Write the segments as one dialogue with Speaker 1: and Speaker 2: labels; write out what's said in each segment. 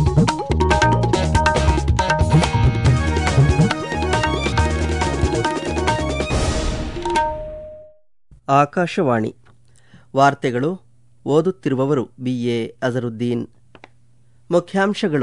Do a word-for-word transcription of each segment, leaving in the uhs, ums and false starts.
Speaker 1: ಆಕಾಶವಾಣಿ ವಾರ್ತೆಗಳು. ಓದುತ್ತಿರುವವರು B A Azharuddin. ಮುಖ್ಯಾಂಶಗಳು: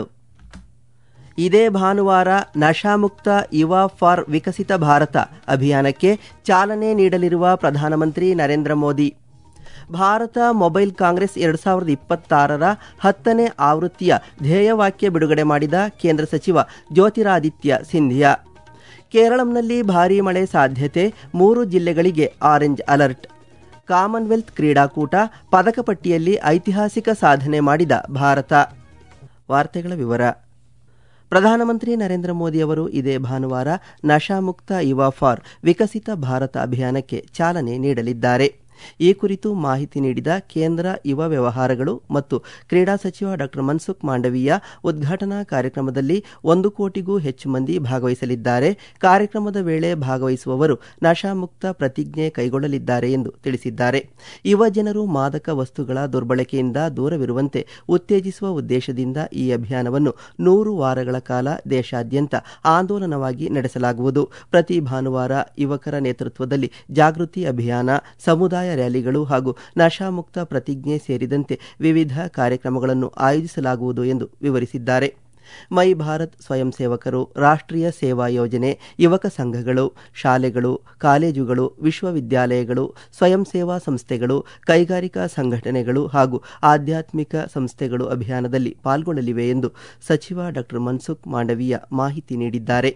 Speaker 1: ಇದೇ ಭಾನುವಾರ ನಶಾಮುಕ್ತ ಯುವ ಫಾರ್ ವಿಕಸಿತ ಭಾರತ ಅಭಿಯಾನಕ್ಕೆ ಚಾಲನೆ ನೀಡಲಿರುವ ಪ್ರಧಾನಮಂತ್ರಿ ನರೇಂದ್ರ ಮೋದಿ. ಭಾರತ ಮೊಬೈಲ್ ಕಾಂಗ್ರೆಸ್ ಎರಡು ಸಾವಿರದ ಇಪ್ಪತ್ತಾರರ ಹತ್ತನೇ ಆವೃತ್ತಿಯ ಧ್ಯೇಯವಾಕ್ಯ ಬಿಡುಗಡೆ ಮಾಡಿದ ಕೇಂದ್ರ ಸಚಿವ ಜ್ಯೋತಿರಾದಿತ್ಯ ಸಿಂಧಿಯಾ. ಕೇರಳಂನಲ್ಲಿ ಭಾರೀ ಮಳೆ ಸಾಧ್ಯತೆ, ಮೂರು ಜಿಲ್ಲೆಗಳಿಗೆ ಆರೆಂಜ್ ಅಲರ್ಟ್. ಕಾಮನ್ವೆಲ್ತ್ ಕ್ರೀಡಾಕೂಟ, ಪದಕ ಪಟ್ಟಿಯಲ್ಲಿ ಐತಿಹಾಸಿಕ ಸಾಧನೆ ಮಾಡಿದ ಭಾರತ. ವಾರ್ತೆಗಳ ವಿವರ. ಪ್ರಧಾನಮಂತ್ರಿ ನರೇಂದ್ರ ಮೋದಿ ಅವರು ಇದೇ ಭಾನುವಾರ ನಶಾಮುಕ್ತ ಯುವ ಫಾರ್ ವಿಕಸಿತ ಭಾರತ ಅಭಿಯಾನಕ್ಕೆ ಚಾಲನೆ ನೀಡಲಿದ್ದಾರೆ. ಈ ಕುರಿತು ಮಾಹಿತಿ ನೀಡಿದ ಕೇಂದ್ರ ಯುವ ವ್ಯವಹಾರಗಳು ಮತ್ತು ಕ್ರೀಡಾ ಸಚಿವ ಡಾ ಮನ್ಸುಖ್ ಮಾಂಡವೀಯ, ಉದ್ಘಾಟನಾ ಕಾರ್ಯಕ್ರಮದಲ್ಲಿ ಒಂದು ಕೋಟಿಗೂ ಹೆಚ್ಚು ಮಂದಿ ಭಾಗವಹಿಸಲಿದ್ದಾರೆ. ಕಾರ್ಯಕ್ರಮದ ವೇಳೆ ಭಾಗವಹಿಸುವವರು ನಶಾಮುಕ್ತ ಪ್ರತಿಜ್ಞೆ ಕೈಗೊಳ್ಳಲಿದ್ದಾರೆ ಎಂದು ತಿಳಿಸಿದ್ದಾರೆ. ಯುವ ಜನರು ಮಾದಕ ವಸ್ತುಗಳ ದುರ್ಬಳಕೆಯಿಂದ ದೂರವಿರುವಂತೆ ಉತ್ತೇಜಿಸುವ ಉದ್ದೇಶದಿಂದ ಈ ಅಭಿಯಾನವನ್ನು ನೂರು ವಾರಗಳ ಕಾಲ ದೇಶಾದ್ಯಂತ ಆಂದೋಲನವಾಗಿ ನಡೆಸಲಾಗುವುದು. ಪ್ರತಿ ಭಾನುವಾರ ಯುವಕರ ನೇತೃತ್ವದಲ್ಲಿ ಜಾಗೃತಿ ಅಭಿಯಾನ, ಸಮುದಾಯ ರ್ಯಾಲಿಗಳು ಹಾಗೂ ನಶಾಮುಕ್ತ ಪ್ರತಿಜ್ಞೆ ಸೇರಿದಂತೆ ವಿವಿಧ ಕಾರ್ಯಕ್ರಮಗಳನ್ನು ಆಯೋಜಿಸಲಾಗುವುದು ಎಂದು ವಿವರಿಸಿದ್ದಾರೆ. ಮೈ ಭಾರತ್ ಸ್ವಯಂ ಸೇವಕರು, ರಾಷ್ಟ್ರೀಯ ಸೇವಾ ಯೋಜನೆ, ಯುವಕ ಸಂಘಗಳು, ಶಾಲೆಗಳು, ಕಾಲೇಜುಗಳು, ವಿಶ್ವವಿದ್ಯಾಲಯಗಳು, ಸ್ವಯಂ ಸೇವಾ ಸಂಸ್ಥೆಗಳು, ಕೈಗಾರಿಕಾ ಸಂಘಟನೆಗಳು ಹಾಗೂ ಆಧ್ಯಾತ್ಮಿಕ ಸಂಸ್ಥೆಗಳು ಅಭಿಯಾನದಲ್ಲಿ ಪಾಲ್ಗೊಳ್ಳಲಿವೆ ಎಂದು ಸಚಿವ ಡಾ ಮನ್ಸುಖ್ ಮಾಂಡವೀಯ ಮಾಹಿತಿ ನೀಡಿದ್ದಾರೆ.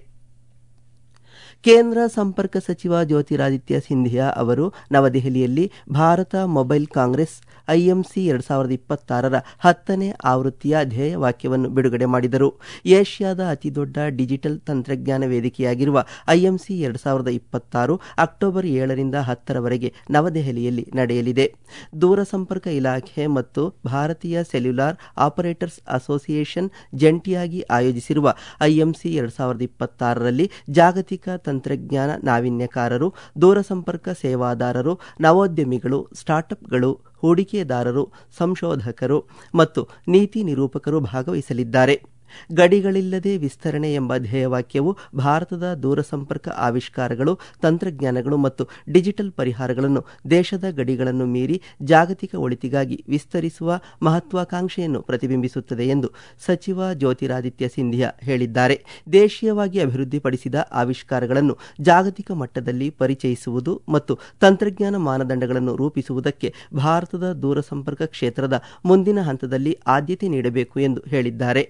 Speaker 1: ಕೇಂದ್ರ ಸಂಪರ್ಕ ಸಚಿವ ಜ್ಯೋತಿರಾದಿತ್ಯ ಸಿಂಧಿಯಾ ಅವರು ನವದೆಹಲಿಯಲ್ಲಿ ಭಾರತ ಮೊಬೈಲ್ ಕಾಂಗ್ರೆಸ್ ಐಎಂಸಿ ಎರಡು ಸಾವಿರದ ಇಪ್ಪತ್ತಾರರ ಹತ್ತನೇ ಆವೃತ್ತಿಯ ಧ್ಯೇಯವಾಕ್ಯವನ್ನು ಬಿಡುಗಡೆ ಮಾಡಿದರು. ಏಷ್ಯಾದ ಅತಿದೊಡ್ಡ ಡಿಜಿಟಲ್ ತಂತ್ರಜ್ಞಾನ ವೇದಿಕೆಯಾಗಿರುವ ಐಎಂಸಿ ಎರಡು ಸಾವಿರದ ಇಪ್ಪತ್ತಾರು ಅಕ್ಟೋಬರ್ ಏಳರಿಂದ ಹತ್ತರವರೆಗೆ ನವದೆಹಲಿಯಲ್ಲಿ ನಡೆಯಲಿದೆ. ದೂರಸಂಪರ್ಕ ಇಲಾಖೆ ಮತ್ತು ಭಾರತೀಯ ಸೆಲ್ಯುಲಾರ್ ಆಪರೇಟರ್ಸ್ ಅಸೋಸಿಯೇಷನ್ ಜಂಟಿಯಾಗಿ ಆಯೋಜಿಸಿರುವ ಐಎಂಸಿ ಎರಡು ಸಾವಿರದ ಇಪ್ಪತ್ತಾರರಲ್ಲಿ ಜಾಗತಿಕ ತಂತ್ರಜ್ಞಾನ ನಾವೀನ್ಯಕಾರರು, ದೂರಸಂಪರ್ಕ ಸೇವಾದಾರರು, ನವೋದ್ಯಮಿಗಳು, ಸ್ಟಾರ್ಟ್ಅಪ್ಗಳು, ಹೂಡಿಕೆದಾರರು, ಸಂಶೋಧಕರು ಮತ್ತು ನೀತಿ ನಿರೂಪಕರು ಭಾಗವಹಿಸಲಿದ್ದಾರೆ. ಗಡಿಗಳಿಲ್ಲದೆ ವಿಸ್ತರಣೆ ಎಂಬ ಧ್ಯೇಯವಾಕ್ಯವು ಭಾರತದ ದೂರಸಂಪರ್ಕ ಆವಿಷ್ಕಾರಗಳು, ತಂತ್ರಜ್ಞಾನಗಳು ಮತ್ತು ಡಿಜಿಟಲ್ ಪರಿಹಾರಗಳನ್ನು ದೇಶದ ಗಡಿಗಳನ್ನು ಮೀರಿ ಜಾಗತಿಕ ಒಳಿತಿಗಾಗಿ ವಿಸ್ತರಿಸುವ ಮಹತ್ವಾಕಾಂಕ್ಷೆಯನ್ನು ಪ್ರತಿಬಿಂಬಿಸುತ್ತದೆ ಎಂದು ಸಚಿವ ಜ್ಯೋತಿರಾದಿತ್ಯ ಸಿಂಧಿಯಾ ಹೇಳಿದ್ದಾರೆ. ದೇಶೀಯವಾಗಿ ಅಭಿವೃದ್ಧಿಪಡಿಸಿದ ಆವಿಷ್ಕಾರಗಳನ್ನು ಜಾಗತಿಕ ಮಟ್ಟದಲ್ಲಿ ಪರಿಚಯಿಸುವುದು ಮತ್ತು ತಂತ್ರಜ್ಞಾನ ಮಾನದಂಡಗಳನ್ನು ರೂಪಿಸುವುದಕ್ಕೆ ಭಾರತದ ದೂರಸಂಪರ್ಕ ಕ್ಷೇತ್ರದ ಮುಂದಿನ ಹಂತದಲ್ಲಿ ಆದ್ಯತೆ ನೀಡಬೇಕು ಎಂದು ಹೇಳಿದ್ದಾರೆ.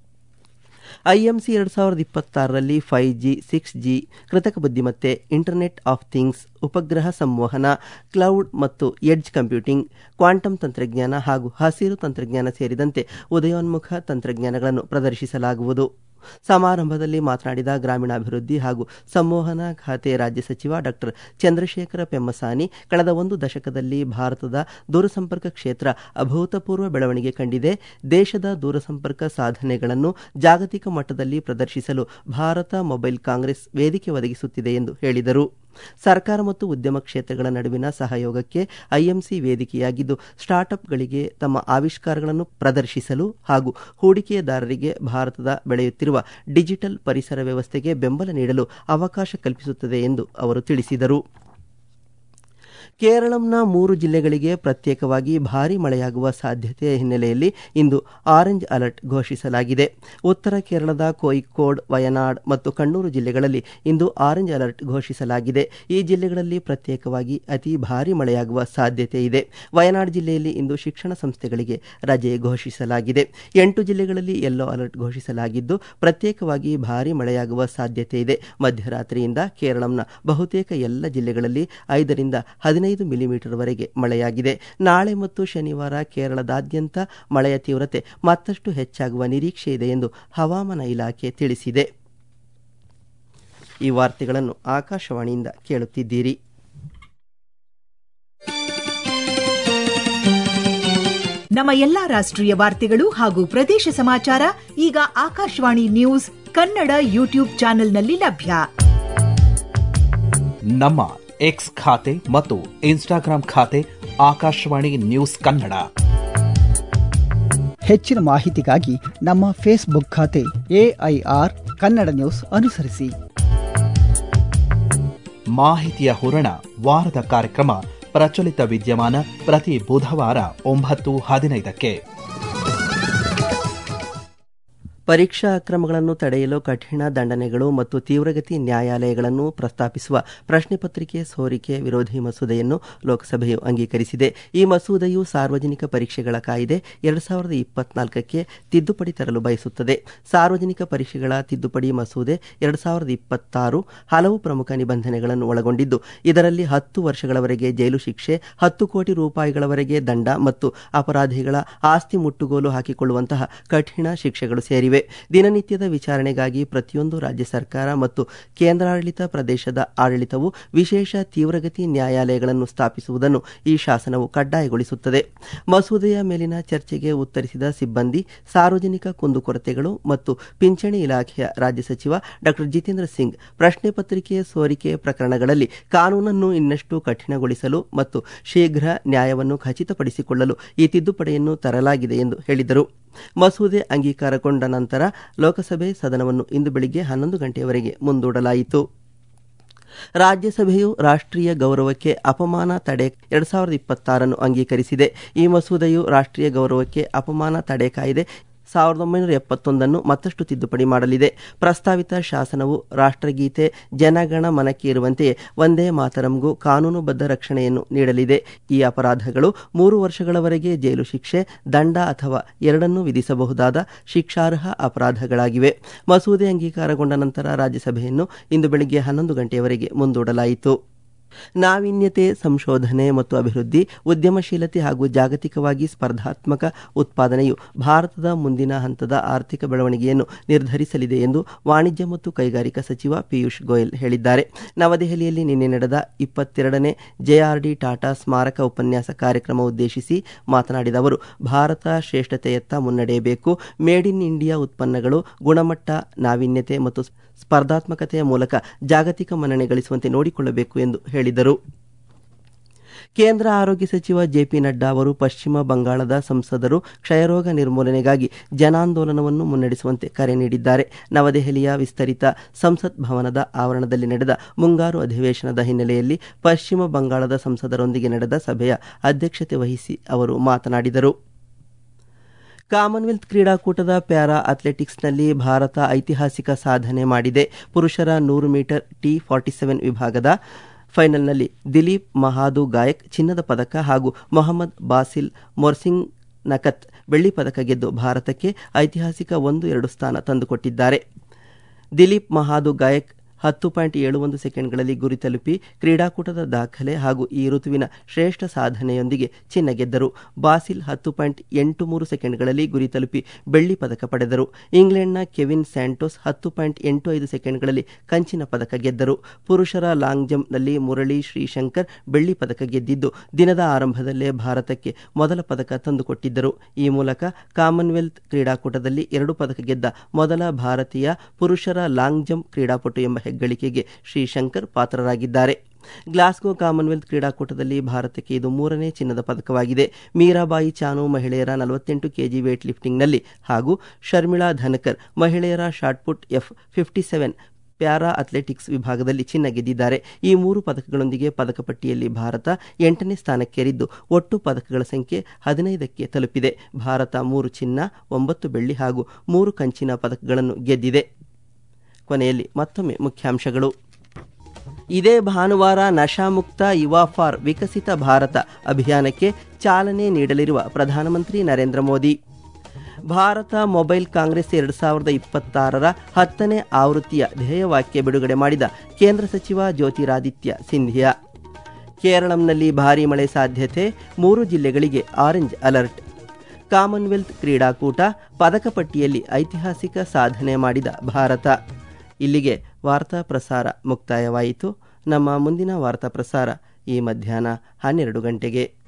Speaker 1: ಐಎಂಸಿ ಎರಡು ಸಾವಿರದ ಇಪ್ಪತ್ತಾರರಲ್ಲಿ ಫೈವ್ ಜಿ, ಸಿಕ್ಸ್ ಜಿ, ಕೃತಕ ಬುದ್ಧಿಮತ್ತೆ, ಇಂಟರ್ನೆಟ್ ಆಫ್ ಥಿಂಗ್ಸ್, ಉಪಗ್ರಹ ಸಂವಹನ, ಕ್ಲೌಡ್ ಮತ್ತು ಎಡ್ಜ್ ಕಂಪ್ಯೂಟಿಂಗ್, ಕ್ವಾಂಟಮ್ ತಂತ್ರಜ್ಞಾನ ಹಾಗೂ ಹಸಿರು ತಂತ್ರಜ್ಞಾನ ಸೇರಿದಂತೆ ಉದಯೋನ್ಮುಖ ತಂತ್ರಜ್ಞಾನಗಳನ್ನು ಪ್ರದರ್ಶಿಸಲಾಗುವುದು. ಸಮಾರಂಭದಲ್ಲಿ ಮಾತನಾಡಿದ ಗ್ರಾಮೀಣಾಭಿವೃದ್ಧಿ ಹಾಗೂ ಸಂವಹನ ಖಾತೆ ರಾಜ್ಯ ಸಚಿವ ಡಾ ಚಂದ್ರಶೇಖರ ಪೆಮ್ಮಸಾನಿ, ಕಳೆದ ಒಂದು ದಶಕದಲ್ಲಿ ಭಾರತದ ದೂರಸಂಪರ್ಕ ಕ್ಷೇತ್ರ ಅಭೂತಪೂರ್ವ ಬೆಳವಣಿಗೆ ಕಂಡಿದೆ. ದೇಶದ ದೂರಸಂಪರ್ಕ ಸಾಧನೆಗಳನ್ನು ಜಾಗತಿಕ ಮಟ್ಟದಲ್ಲಿ ಪ್ರದರ್ಶಿಸಲು ಭಾರತ ಮೊಬೈಲ್ ಕಾಂಗ್ರೆಸ್ ವೇದಿಕೆ ಒದಗಿಸುತ್ತಿದೆ ಎಂದು ಹೇಳಿದರು. ಸರ್ಕಾರ ಮತ್ತು ಉದ್ಯಮ ಕ್ಷೇತ್ರಗಳ ನಡುವಿನ ಸಹಯೋಗಕ್ಕೆ ಐಎಂಸಿ ವೇದಿಕೆಯಾಗಿದ್ದು, ಸ್ಟಾರ್ಟ್ಅಪ್ಗಳಿಗೆ ತಮ್ಮ ಆವಿಷ್ಕಾರಗಳನ್ನು ಪ್ರದರ್ಶಿಸಲು ಹಾಗೂ ಹೂಡಿಕೆದಾರರಿಗೆ ಭಾರತದ ಬೆಳೆಯುತ್ತಿರುವ ಡಿಜಿಟಲ್ ಪರಿಸರ ವ್ಯವಸ್ಥೆಗೆ ಬೆಂಬಲ ನೀಡಲು ಅವಕಾಶ ಕಲ್ಪಿಸುತ್ತದೆ ಎಂದು ಅವರು ತಿಳಿಸಿದರು. ಕೇರಳಂನ ಮೂರು ಜಿಲ್ಲೆಗಳಿಗೆ ಪ್ರತ್ಯೇಕವಾಗಿ ಭಾರೀ ಮಳೆಯಾಗುವ ಸಾಧ್ಯತೆಯ ಹಿನ್ನೆಲೆಯಲ್ಲಿ ಇಂದು ಆರೆಂಜ್ ಅಲರ್ಟ್ ಘೋಷಿಸಲಾಗಿದೆ. ಉತ್ತರ ಕೇರಳದ ಕೋಯಿಕ್ಕೋಡ್, ವಯನಾಡ್ ಮತ್ತು ಕಣ್ಣೂರು ಜಿಲ್ಲೆಗಳಲ್ಲಿ ಇಂದು ಆರೆಂಜ್ ಅಲರ್ಟ್ ಘೋಷಿಸಲಾಗಿದೆ. ಈ ಜಿಲ್ಲೆಗಳಲ್ಲಿ ಪ್ರತ್ಯೇಕವಾಗಿ ಅತಿ ಭಾರೀ ಮಳೆಯಾಗುವ ಸಾಧ್ಯತೆ ಇದೆ. ವಯನಾಡ್ ಜಿಲ್ಲೆಯಲ್ಲಿ ಇಂದು ಶಿಕ್ಷಣ ಸಂಸ್ಥೆಗಳಿಗೆ ರಜೆ ಘೋಷಿಸಲಾಗಿದೆ. ಎಂಟು ಜಿಲ್ಲೆಗಳಲ್ಲಿ ಯೆಲ್ಲೋ ಅಲರ್ಟ್ ಘೋಷಿಸಲಾಗಿದ್ದು, ಪ್ರತ್ಯೇಕವಾಗಿ ಭಾರೀ ಮಳೆಯಾಗುವ ಸಾಧ್ಯತೆ ಇದೆ. ಮಧ್ಯರಾತ್ರಿಯಿಂದ ಕೇರಳಂನ ಬಹುತೇಕ ಎಲ್ಲ ಜಿಲ್ಲೆಗಳಲ್ಲಿ ಐದರಿಂದ ಹದಿನೈದು ಮಿಲಿಮೀಟರ್ ವರೆಗೆ ಮಳೆಯಾಗಿದೆ. ನಾಳೆ ಮತ್ತು ಶನಿವಾರ ಕೇರಳದಾದ್ಯಂತ ಮಳೆಯ ತೀವ್ರತೆ ಮತ್ತಷ್ಟು ಹೆಚ್ಚಾಗುವ ನಿರೀಕ್ಷೆ ಇದೆ ಎಂದು ಹವಾಮಾನ ಇಲಾಖೆ ತಿಳಿಸಿದೆ. ಈ ವಾರ್ತೆಗಳನ್ನು ಆಕಾಶವಾಣಿಯಿಂದ ಕೇಳುತ್ತಿದ್ದೀರಿ.
Speaker 2: ನಮ್ಮ ಎಲ್ಲಾ ರಾಷ್ಟ್ರೀಯ ವಾರ್ತೆಗಳು ಹಾಗೂ ಪ್ರದೇಶ ಸಮಾಚಾರ ಈಗ ಆಕಾಶವಾಣಿ ನ್ಯೂಸ್ ಕನ್ನಡ ಯೂಟ್ಯೂಬ್ ಚಾನೆಲ್ನಲ್ಲಿ ಲಭ್ಯ.
Speaker 3: ನಮ್ಮ ಎಕ್ಸ್ ಖಾತೆ ಮತ್ತು ಇನ್ಸ್ಟಾಗ್ರಾಂ ಖಾತೆ ಆಕಾಶವಾಣಿ ನ್ಯೂಸ್ ಕನ್ನಡ.
Speaker 4: ಹೆಚ್ಚಿನ ಮಾಹಿತಿಗಾಗಿ ನಮ್ಮ ಫೇಸ್ಬುಕ್ ಖಾತೆ ಎಐಆರ್ ಕನ್ನಡ ನ್ಯೂಸ್ ಅನುಸರಿಸಿ.
Speaker 3: ಮಾಹಿತಿಯ ಹೂರಣ ವಾರದ ಕಾರ್ಯಕ್ರಮ ಪ್ರಚಲಿತ ವಿದ್ಯಮಾನ ಪ್ರತಿ ಬುಧವಾರ ಒಂಬತ್ತು ಹದಿನೈದಕ್ಕೆ.
Speaker 1: ಪರೀಕ್ಷಾ ಅಕ್ರಮಗಳನ್ನು ತಡೆಯಲು ಕಠಿಣ ದಂಡನೆಗಳು ಮತ್ತು ತೀವ್ರಗತಿ ನ್ಯಾಯಾಲಯಗಳನ್ನು ಪ್ರಸ್ತಾಪಿಸುವ ಪ್ರಶ್ನೆ ಪತ್ರಿಕೆ ಸೋರಿಕೆ ವಿರೋಧಿ ಮಸೂದೆಯನ್ನು ಲೋಕಸಭೆಯು ಅಂಗೀಕರಿಸಿದೆ. ಈ ಮಸೂದೆಯು ಸಾರ್ವಜನಿಕ ಪರೀಕ್ಷೆಗಳ ಕಾಯ್ದೆ ಎರಡು ಸಾವಿರದ ಇಪ್ಪತ್ನಾಲ್ಕಕ್ಕೆ ತಿದ್ದುಪಡಿ ತರಲು ಬಯಸುತ್ತದೆ. ಸಾರ್ವಜನಿಕ ಪರೀಕ್ಷೆಗಳ ತಿದ್ದುಪಡಿ ಮಸೂದೆ ಎರಡು ಸಾವಿರದ ಇಪ್ಪತ್ತಾರು ಹಲವು ಪ್ರಮುಖ ನಿಬಂಧನೆಗಳನ್ನು ಒಳಗೊಂಡಿದ್ದು, ಇದರಲ್ಲಿ ಹತ್ತು ವರ್ಷಗಳವರೆಗೆ ಜೈಲು ಶಿಕ್ಷೆ, ಹತ್ತು ಕೋಟಿ ರೂಪಾಯಿಗಳವರೆಗೆ ದಂಡ ಮತ್ತು ಅಪರಾಧಿಗಳ ಆಸ್ತಿ ಮುಟ್ಟುಗೋಲು ಹಾಕಿಕೊಳ್ಳುವಂತಹ ಕಠಿಣ ಶಿಕ್ಷೆಗಳು ಸೇರಿವೆ. ದಿನನಿತ್ಯದ ವಿಚಾರಣೆಗಾಗಿ ಪ್ರತಿಯೊಂದು ರಾಜ್ಯ ಸರ್ಕಾರ ಮತ್ತು ಕೇಂದ್ರಾಡಳಿತ ಪ್ರದೇಶದ ಆಡಳಿತವು ವಿಶೇಷ ತೀವ್ರಗತಿ ನ್ಯಾಯಾಲಯಗಳನ್ನು ಸ್ಥಾಪಿಸುವುದನ್ನು ಈ ಶಾಸನವು ಕಡ್ಡಾಯಗೊಳಿಸುತ್ತದೆ. ಮಸೂದೆಯ ಮೇಲಿನ ಚರ್ಚೆಗೆ ಉತ್ತರಿಸಿದ ಸಿಬ್ಬಂದಿ, ಸಾರ್ವಜನಿಕ ಕುಂದುಕೊರತೆಗಳು ಮತ್ತು ಪಿಂಚಣಿ ಇಲಾಖೆಯ ರಾಜ್ಯ ಸಚಿವ ಡಾ ಜಿತೇಂದ್ರ ಸಿಂಗ್, ಪ್ರಶ್ನೆ ಪತ್ರಿಕೆ ಸೋರಿಕೆ ಪ್ರಕರಣಗಳಲ್ಲಿ ಕಾನೂನನ್ನು ಇನ್ನಷ್ಟು ಕಠಿಣಗೊಳಿಸಲು ಮತ್ತು ಶೀಘ್ರ ನ್ಯಾಯವನ್ನು ಖಚಿತಪಡಿಸಿಕೊಳ್ಳಲು ಈ ತಿದ್ದುಪಡಿಯನ್ನು ತರಲಾಗಿದೆ ಎಂದು ಹೇಳಿದರು. ಮಸೂದೆ ಅಂಗೀಕಾರಗೊಂಡ ನಂತರ ಲೋಕಸಭೆ ಸದನವನ್ನು ಇಂದು ಬೆಳಿಗ್ಗೆ ಹನ್ನೊಂದು ಗಂಟೆಯವರೆಗೆ ಮುಂದೂಡಲಾಯಿತು. ರಾಜ್ಯಸಭೆಯು ರಾಷ್ಟ್ರೀಯ ಗೌರವಕ್ಕೆ ಅಪಮಾನ ತಡೆ ಎರಡು ಸಾವಿರದ ಇಪ್ಪತ್ತಾರನ್ನು ಅಂಗೀಕರಿಸಿದೆ. ಈ ಮಸೂದೆಯು ರಾಷ್ಟ್ರೀಯ ಗೌರವಕ್ಕೆ ಅಪಮಾನ ತಡೆ ಕಾಯ್ದೆ ಸಾವಿರದ ಒಂಬೈನೂರ ಎಪ್ಪತ್ತೊಂದನ್ನು ಮತ್ತಷ್ಟು ತಿದ್ದುಪಡಿ ಮಾಡಲಿದೆ. ಪ್ರಸ್ತಾವಿತ ಶಾಸನವು ರಾಷ್ಟ್ರಗೀತೆ ಜನಗಣ ಮನಕ್ಕೆ ಇರುವಂತೆಯೇ ವಂದೇ ಮಾತರಂಗೂ ಕಾನೂನುಬದ್ಧ ರಕ್ಷಣೆಯನ್ನು ನೀಡಲಿದೆ. ಈ ಅಪರಾಧಗಳು ಮೂರು ವರ್ಷಗಳವರೆಗೆ ಜೈಲು ಶಿಕ್ಷೆ, ದಂಡ ಅಥವಾ ಎರಡನ್ನೂ ವಿಧಿಸಬಹುದಾದ ಶಿಕ್ಷಾರ್ಹ ಅಪರಾಧಗಳಾಗಿವೆ. ಮಸೂದೆ ಅಂಗೀಕಾರಗೊಂಡ ನಂತರ ರಾಜ್ಯಸಭೆಯನ್ನು ಇಂದು ಬೆಳಗ್ಗೆ ಹನ್ನೊಂದು ಗಂಟೆಯವರೆಗೆ ಮುಂದೂಡಲಾಯಿತು. ನಾವೀನ್ಯತೆ, ಸಂಶೋಧನೆ ಮತ್ತು ಅಭಿವೃದ್ಧಿ, ಉದ್ಯಮಶೀಲತೆ ಹಾಗೂ ಜಾಗತಿಕವಾಗಿ ಸ್ಪರ್ಧಾತ್ಮಕ ಉತ್ಪಾದನೆಯು ಭಾರತದ ಮುಂದಿನ ಹಂತದ ಆರ್ಥಿಕ ಬೆಳವಣಿಗೆಯನ್ನು ನಿರ್ಧರಿಸಲಿದೆ ಎಂದು ವಾಣಿಜ್ಯ ಮತ್ತು ಕೈಗಾರಿಕಾ ಸಚಿವ ಪಿಯೂಷ್ ಗೋಯಲ್ ಹೇಳಿದ್ದಾರೆ. ನವದೆಹಲಿಯಲ್ಲಿ ನಿನ್ನೆ ನಡೆದ ಇಪ್ಪತ್ತೆರಡನೇ ಜೆಆರ್ಡಿ ಟಾಟಾ ಸ್ಮಾರಕ ಉಪನ್ಯಾಸ ಕಾರ್ಯಕ್ರಮ ಉದ್ದೇಶಿಸಿ ಮಾತನಾಡಿದ ಅವರು, ಭಾರತ ಶ್ರೇಷ್ಠತೆಯತ್ತ ಮುನ್ನಡೆಯಬೇಕು. ಮೇಡ್ ಇನ್ ಇಂಡಿಯಾ ಉತ್ಪನ್ನಗಳು ಗುಣಮಟ್ಟ, ನಾವೀನ್ಯತೆ ಮತ್ತು ಸ್ಪರ್ಧಾತ್ಮಕತೆಯ ಮೂಲಕ ಜಾಗತಿಕ ಮನ್ನಣೆ ಗಳಿಸುವಂತೆ ನೋಡಿಕೊಳ್ಳಬೇಕು ಎಂದು ಹೇಳಿದರು. ಕೇಂದ್ರ ಆರೋಗ್ಯ ಸಚಿವ ಜೆಪಿ ನಡ್ಡಾ ಅವರು ಪಶ್ಚಿಮ ಬಂಗಾಳದ ಸಂಸದರು ಕ್ಷಯರೋಗ ನಿರ್ಮೂಲನೆಗಾಗಿ ಜನಾಂದೋಲನವನ್ನು ಮುನ್ನಡೆಸುವಂತೆ ಕರೆ ನೀಡಿದ್ದಾರೆ. ನವದೆಹಲಿಯ ವಿಸ್ತರಿತ ಸಂಸತ್ ಭವನದ ಆವರಣದಲ್ಲಿ ನಡೆದ ಮುಂಗಾರು ಅಧಿವೇಶನದ ಹಿನ್ನೆಲೆಯಲ್ಲಿ ಪಶ್ಚಿಮ ಬಂಗಾಳದ ಸಂಸದರೊಂದಿಗೆ ನಡೆದ ಸಭೆಯ ಅಧ್ಯಕ್ಷತೆ ವಹಿಸಿ ಅವರು ಮಾತನಾಡಿದರು. ಕಾಮನ್ವೆಲ್ತ್ ಕ್ರೀಡಾಕೂಟದ ಪ್ಯಾರಾ ಅಥ್ಲೆಟಿಕ್ಸ್ನಲ್ಲಿ ಭಾರತ ಐತಿಹಾಸಿಕ ಸಾಧನೆ ಮಾಡಿದೆ. ಪುರುಷರ ನೂರು ಮೀಟರ್ ಟಿ ಫಾರ್ಟಿ ಸೆವೆನ್ ವಿಭಾಗದ ಫೈನಲ್ನಲ್ಲಿ ದಿಲೀಪ್ ಮಹಾದು ಗಾಯಕ್ ಚಿನ್ನದ ಪದಕ ಹಾಗೂ ಮೊಹಮ್ಮದ್ ಬಾಸಿಲ್ ಮೊರ್ಸಿಂಗ್ ನಕತ್ ಬೆಳ್ಳಿ ಪದಕ ಗೆದ್ದು ಭಾರತಕ್ಕೆ ಐತಿಹಾಸಿಕ ಒಂದು ಎರಡು ಸ್ಥಾನ ತಂದುಕೊಟ್ಟಿದ್ದಾರೆ. ದಿಲೀಪ್ ಮಹಾದು ಗಾಯಕ್ ಹತ್ತು ಪಾಯಿಂಟ್ ಏಳು ಒಂದು ಸೆಕೆಂಡ್ಗಳಲ್ಲಿ ಗುರಿ ತಲುಪಿ ಕ್ರೀಡಾಕೂಟದ ದಾಖಲೆ ಹಾಗೂ ಈ ಋತುವಿನ ಶ್ರೇಷ್ಠ ಸಾಧನೆಯೊಂದಿಗೆ ಚಿನ್ನ ಗೆದ್ದರು. ಬಾಸಿಲ್ ಹತ್ತು ಪಾಯಿಂಟ್ ಎಂಟು ಮೂರು ಸೆಕೆಂಡ್ಗಳಲ್ಲಿ ಗುರಿ ತಲುಪಿ ಬೆಳ್ಳಿ ಪದಕ ಪಡೆದರು. ಇಂಗ್ಲೆಂಡ್ನ ಕೆವಿನ್ ಸ್ಯಾಂಟೋಸ್ ಹತ್ತು ಪಾಯಿಂಟ್ ಎಂಟು ಐದು ಸೆಕೆಂಡ್ಗಳಲ್ಲಿ ಕಂಚಿನ ಪದಕ ಗೆದ್ದರು. ಪುರುಷರ ಲಾಂಗ್ ಜಂಪ್ನಲ್ಲಿ ಮುರಳಿ ಶ್ರೀಶಂಕರ್ ಬೆಳ್ಳಿ ಪದಕ ಗೆದ್ದಿದ್ದು ದಿನದ ಆರಂಭದಲ್ಲೇ ಭಾರತಕ್ಕೆ ಮೊದಲ ಪದಕ ತಂದುಕೊಟ್ಟಿದ್ದರು. ಈ ಮೂಲಕ ಕಾಮನ್ವೆಲ್ತ್ ಕ್ರೀಡಾಕೂಟದಲ್ಲಿ ಎರಡು ಪದಕ ಗೆದ್ದ ಮೊದಲ ಭಾರತೀಯ ಪುರುಷರ ಲಾಂಗ್ ಜಂಪ್ ಕ್ರೀಡಾಪಟು ಎಂಬ ಹೆಗ್ಗಳಿಕೆಗೆ ಶ್ರೀಶಂಕರ್ ಪಾತ್ರರಾಗಿದ್ದಾರೆ. ಗ್ಲಾಸ್ಗೋ ಕಾಮನ್ವೆಲ್ತ್ ಕ್ರೀಡಾಕೂಟದಲ್ಲಿ ಭಾರತಕ್ಕೆ ಇದು ಮೂರನೇ ಚಿನ್ನದ ಪದಕವಾಗಿದೆ. ಮೀರಾಬಾಯಿ ಚಾನು ಮಹಿಳೆಯರ ನಲವತ್ತೆಂಟು ಕೆಜಿ ವೇಟ್ ಲಿಫ್ಟಿಂಗ್ನಲ್ಲಿ ಹಾಗೂ ಶರ್ಮಿಳಾ ಧನಕರ್ ಮಹಿಳೆಯರ shot put F fifty seven para athletics ವಿಭಾಗದಲ್ಲಿ ಚಿನ್ನ ಗೆದ್ದಿದ್ದಾರೆ. ಈ ಮೂರು ಪದಕಗಳೊಂದಿಗೆ ಪದಕ ಪಟ್ಟಿಯಲ್ಲಿ ಭಾರತ ಎಂಟನೇ ಸ್ಥಾನಕ್ಕೇರಿದ್ದು ಒಟ್ಟು ಪದಕಗಳ ಸಂಖ್ಯೆ ಹದಿನೈದಕ್ಕೆ ತಲುಪಿದೆ. ಭಾರತ ಮೂರು ಚಿನ್ನ, ಒಂಬತ್ತು ಬೆಳ್ಳಿ ಹಾಗೂ ಮೂರು ಕಂಚಿನ ಪದಕಗಳನ್ನು ಗೆದ್ದಿದೆ. ಕೊನೆಯಲ್ಲಿ ಮತ್ತೊಮ್ಮೆ ಮುಖ್ಯಾಂಶಗಳು. ಇದೇ ಭಾನುವಾರ ನಶಾಮುಕ್ತ ಯುವಾ ಫಾರ್ ವಿಕಸಿತ ಭಾರತ ಅಭಿಯಾನಕ್ಕೆ ಚಾಲನೆ ನೀಡಲಿರುವ ಪ್ರಧಾನಮಂತ್ರಿ ನರೇಂದ್ರ ಮೋದಿ. ಭಾರತ ಮೊಬೈಲ್ ಕಾಂಗ್ರೆಸ್ ಎರಡು ಸಾವಿರದ ಇಪ್ಪತ್ತಾರರ ಹತ್ತನೇ ಆವೃತ್ತಿಯ ಧ್ಯೇಯವಾಕ್ಯ ಬಿಡುಗಡೆ ಮಾಡಿದ ಕೇಂದ್ರ ಸಚಿವ ಜ್ಯೋತಿರಾದಿತ್ಯ ಸಿಂಧಿಯಾ. ಕೇರಳಂನಲ್ಲಿ ಭಾರೀ ಮಳೆ ಸಾಧ್ಯತೆ, ಮೂರು ಜಿಲ್ಲೆಗಳಿಗೆ ಆರೆಂಜ್ ಅಲರ್ಟ್. ಕಾಮನ್ವೆಲ್ತ್ ಕ್ರೀಡಾಕೂಟ, ಪದಕ ಪಟ್ಟಿಯಲ್ಲಿ ಐತಿಹಾಸಿಕ ಸಾಧನೆ ಮಾಡಿದ ಭಾರತ. ಇಲ್ಲಿಗೆ ವಾರ್ತಾ ಪ್ರಸಾರ ಮುಕ್ತಾಯವಾಯಿತು. ನಮ್ಮ ಮುಂದಿನ ವಾರ್ತಾ ಪ್ರಸಾರ ಈ ಮಧ್ಯಾಹ್ನ ಹನ್ನೆರಡು ಗಂಟೆಗೆ.